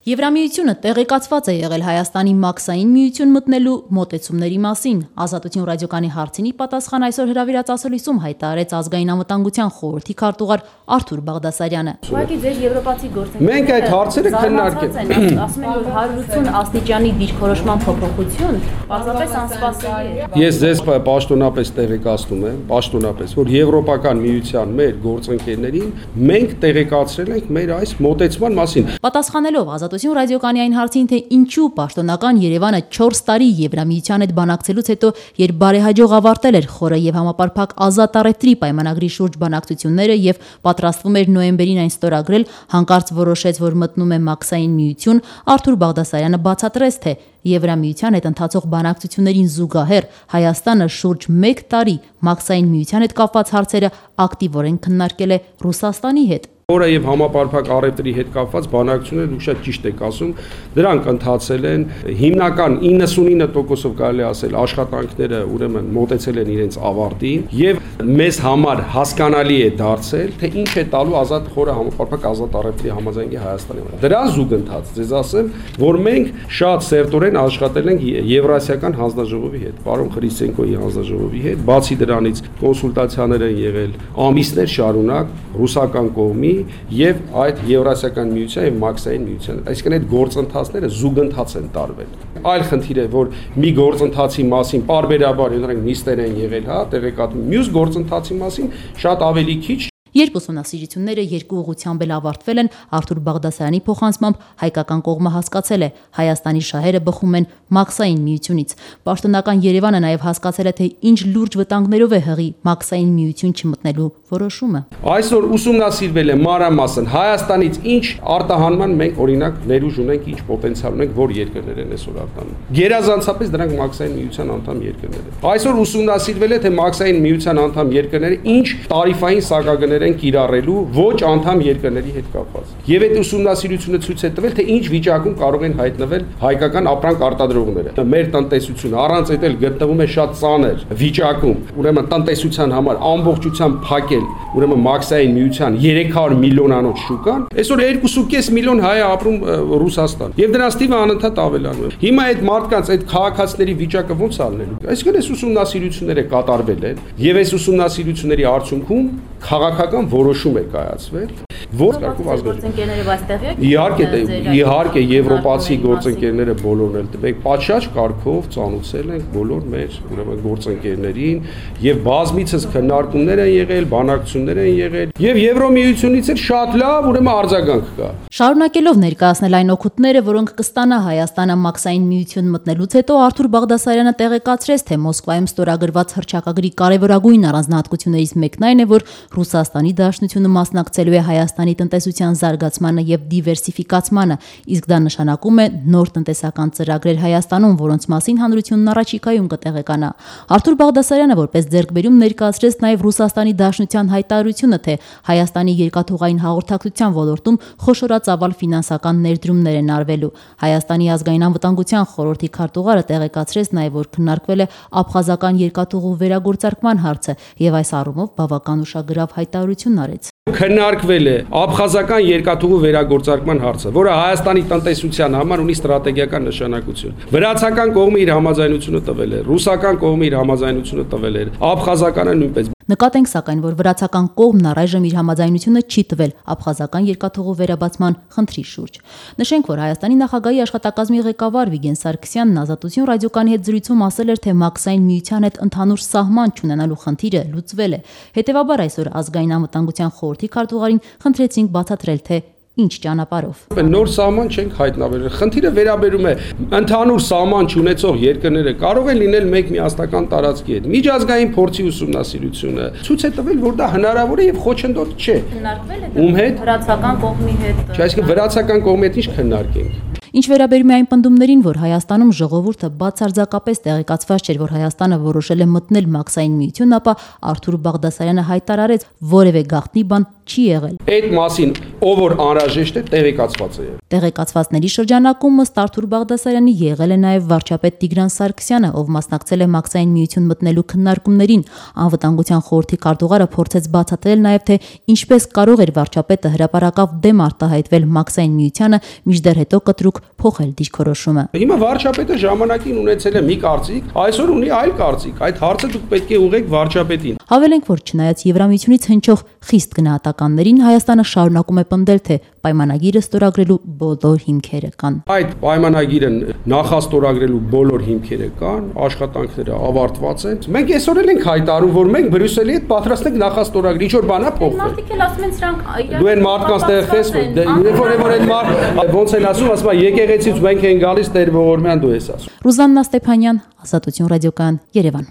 Եվրամիությունը տեղեկացված է եղել Հայաստանի մաքսային միություն մտնելու մոտեցումների մասին։ Ազատություն ռադիոկայանի հարցինի պատասխան այսօր հրավիրած ասուլիսում հայտարարեց ազգային անվտանգության խորհրդի քարտուղար Արթուր Բաղդասարյանը։ Ուղղակի ձեր եվրոպացի գործընկերները մենք այդ հարցերը քննարկել ենք, ասում են, որ 180 աստիճանի դիրքորոշման փոփոխություն պարզապես անսպասելի է։ Ես ձեզ պաշտոնապես տեղեկացնում եմ, որ Եվրոպական միության մեր գործընկերներին մենք տեղեկացրել ենք մեր այս մոտեցման մասին։ Պատասխանելով Ազատություն ռադիոկայանի այն հարցին, թե ինչու պաշտոնական Երևանը 4 տարի Եվրամիության հետ բանակցելուց հետո, երբ բարեհաջող ավարտել էր խորը եւ համապարփակ ազատ առևտրի պայմանագրի շուրջ բանակցությունները եւ պատրաստվում էր նոյեմբերին այն ստորագրել, հանկարծ որոշեց, որ մտնում է մաքսային միություն, Արթուր Բաղդասարյանը բացատրեց, թե Եվրամիության հետ ընթացող բանակցություններին զուգահեռ Հայաստանը շուրջ 1 տարի մաքսային միության հետ կապված հարցերը ակտիվորեն քննարկել է Ռուսաստանի հետ։ Որը եւ համապարփակ առևտրի հետ կապված բանակցությունները դուք շատ ճիշտ եք ասում, դրանք ընթացել են հիմնական 99%-ով կարելի ասել աշխատանքները ուրեմն մոտեցել են իրենց ավարտին եւ մեզ համար հասկանալի է դարձել, թե ինչ է տալու ազատ խորը համապարփակ ազատ առևտրի համաձայնքի Հայաստանի վրա։ Դրան զուգընթաց ձեզ ասեմ, որ մենք շատ սերտորեն աշխատել ենք Եվրասիական հանձնաժողովի հետ, պարոն Խրիսենկոյի հանձնաժողովի հետ, բացի դրանից կոնսուլտացիաներ են եղել ամիսներ շարունակ ռուսական կողմի եւ այդ Եվրասիական միության եւ մաքսային միության։ Այսինքն այդ գործընթացները զուգընթաց են տարվել։ Այլ խնդիր է, որ մի գործընթացի մասին պարբերաբար նրանք նիստեր են եղել, տեղեկատվում, մյուս գործընթացի մասին շատ ավելի քիչ։ Երբ ուսումնասիրությունները երկու ուղղությամբ էլ ավարտվել են, Արթուր Բաղդասարյանի փոխանցմամբ հայկական կողմը հասկացել է, Հայաստանի շահերը բխում են մաքսային միությունից։ Պաշտոնական Երևանը նաև հասկացել է, թե ինչ լուրջ վտանգներով է հղի մաքսային միություն չմտնելու որոշումը։ Այսօր ուսումնասիրվել է մանրամասն Հայաստանից ինչ արտահանման մենք օրինակ ներուժ ունենք, ինչ պոտենցիալ ունենք, որ երկրներ են այսօր արտահանում։ Գերազանցապես դրանք մաքսային միության անդամ երկրներ են։ Այսօր ուսումնասիրվել է, թե մաքսային միության անդամ երկրները ինչ տարիֆային սակագներ են կիրառելու ոչ անդամ երկրների հետ կապված։ Եվ այդ ուսումնասիրությունը ցույց է տվել, թե ինչ վիճակում կարող են հայտնվել հայկական ապրանք արտադրողները։ Մեր տնտեսությունը առանց այդ էլ գտնվում է շատ ծանր վիճակում։ Ուրեմն տնտեսության համար ամբողջությամբ փակել, ուրեմն մաքսային միության 300 միլիոնանոց շուկան, այսօր 2.5 միլիոն հայ է ապրում Ռուսաստան։ Եվ դրանց թիվը անընդհատ ավելանում է։ Հիմա այդ մարդկանց, այդ քաղաքացիների վիճակը ո՞նց ալնելու։ Այսինքն այս ուսումնասիրությունները կատարվել են եւ այս ուսումնասիրությունների արդյունքում քաղաքական որոշում է կայացվել, որ կարգով ազգային իհարկե եվրոպացի գործընկերները բոլորն էլ մենք պատշաճ կարգով ծանոթացել ենք բոլոր մեր ուրեմն գործընկերներին եւ բազմիցս քննարկումներ են եղել, բանակցություններ են եղել եւ Եվրոմիությունից էլ շատ լավ ուրեմն արձագանք կա։ Շարունակելով ներկայացնել այն օգուտները, որոնք կստանա Հայաստանը մաքսային միություն մտնելուց հետո, Արթուր Բաղդասարյանը տեղեկացրեց, թե Մոսկվայում ստորագրված հռչակագրի կարևորագույն առանձնահատկություններից մեկն այն է, որ Ռուսաստանի Դաշնությունը մասնակցելու է Հայաստանի տնտեսության զարգացմանը եւ դիվերսիֆիկացմանը, իսկ դա նշանակում է նոր տնտեսական ծրագրեր Հայաստանում, որոնց մասին հանրությունն առաջիկայում կտեղեկանա։ Արթուր Բաղդասարյանը որպես ձեռքբերում ներկայացրեց նաեւ Ռուսաստանի Դաշնության հայտարարությունը, թե Հայաստանի երկաթուղային հաղորդակցության ոլորտում խոշորածավալ ֆինանսական ներդրումներ են արվելու։ Հայաստանի ազգային անվտանգության խորհրդի քարտուղարը տեղեկացրեց նաեւ, որ քննարկվել է աբխազական երկաթուղու վերագործարկման հարցը եւ այս առումով բավական ուշագրավ հայտարարություն արեց։ Քննարկվել է աբխազական երկաթուղու վերագործարկման հարցը, որը Հայաստանի տնտեսության համար ունի ստրատեգիական նշանակություն։ Վրացական կողմը իր համաձայնությունը տվել է, ռուսական կողմը իր համաձայնությունը տվել է, աբխազականը նույնպես։ Նկատենք սակայն, որ վրացական կողմն առայժմ իր համաձայնությունը չի տվել աբխազական երկաթուղու վերաբացման խնդրի շուրջ։ Նշենք, որ Հայաստանի նախագահի աշխատակազմի ղեկավար Վիգեն Սարգսյանն Ազատություն ռադիոկայանի հետ զրույցում ասել էր, թե մաքսային միության հետ ընդհանուր սահման չունենալու խնդիրը լուծվել է։ Հետևաբար այսօր ազգային անվտանգության խորհրդի քարտուղարին խնդրեցինք բացատրել, թե ինչ ճանապարհով։ Նոր սահման չենք հայտնաբերել։ Խնդիրը վերաբերում է ընդհանուր սահման չունեցող երկրները կարող են լինել մեկ միասնական տարածքի հետ։ Միջազգային փորձի ուսումնասիրությունը ցույց է տվել, որ դա հնարավոր է եւ խոչընդոտ չէ։ Քննարկվել է ում հետ? վրացական կողմի հետ։ Չէ, այսինքն վրացական կողմի հետ ինչ քննարկենք։ Ինչ վերաբերում է այն պնդումներին, որ Հայաստանում ժողովուրդը բացարձակապես տեղեկացված չէր, որ Հայաստանը որոշել է մտնել մաքսային միություն, ապա Արթուր Բաղդասարյանը հայտարարեց, որևէ գաղտնի բան չի եղել։ Այդ մասին ով որ անհրաժեշտ է, տեղեկացված է։ Տեղեկացվածների շրջանակում ըստ Արթուր Բաղդասարյանի եղել է նաև վարչապետ Տիգրան Սարգսյանը, ով մասնակցել է Մաքսային միություն մտնելու քննարկումներին։ Անվտանգության խորհրդի քարտուղարը փորձեց բացատրել նաև, թե ինչպես կարող էր վարչապետը հրապարակավ դեմ արտահայտվել Մաքսային միությանը, մինչդեռ հետո կտրուկ փոխել դիրքորոշումը։ Հիմա վարչապետը ժամանակին ունեցել է մի կարծիք, այսօր ունի այլ կարծիք։ Այդ հարցը դուք պետք է ուղղեք վարչապետին։ Հավելենք, որ չնայած Եվրամիությունից հնչող խիստ գնահատականներին, Հայաստանը շարունակում է պնդել, թե պայմանագիրը ստորագրելու բոլոր հիմքերը կան։ Այդ պայմանագիրը նախաստորագրելու բոլոր հիմքերը կան, աշխատանքները ավարտված են։ Մենք այսօր էլ ենք հայտարարում, որ մենք Բրյուսելի հետ պատրաստ ենք նախաստորագրել, ինչ որ բան է փոխվել։ Մարդիկ էլ ասում են սրանք դու այն մարդկանց տեղես որ այդ մարդ ոնց են ասում, եկեղեցից մենք ենք գալիս Տեր Ողորմյան դու ես ասում։ Ռուզաննա Ստեփանյան, Ազատություն ռադիոկայան, Երևան։